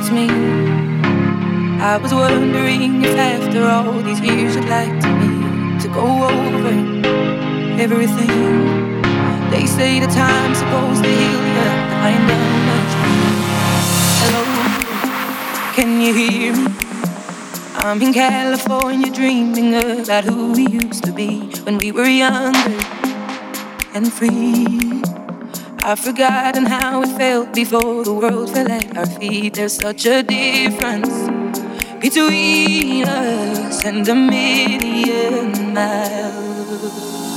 was me. I was wondering if after all these years you'd like me to go over everything. They say the time's supposed to heal you, find out much. Hello, can you hear me? I'm in California dreaming about who we used to be when we were younger and free. I've forgotten how it felt before the world fell at our feet. There's such a difference between us and a million miles.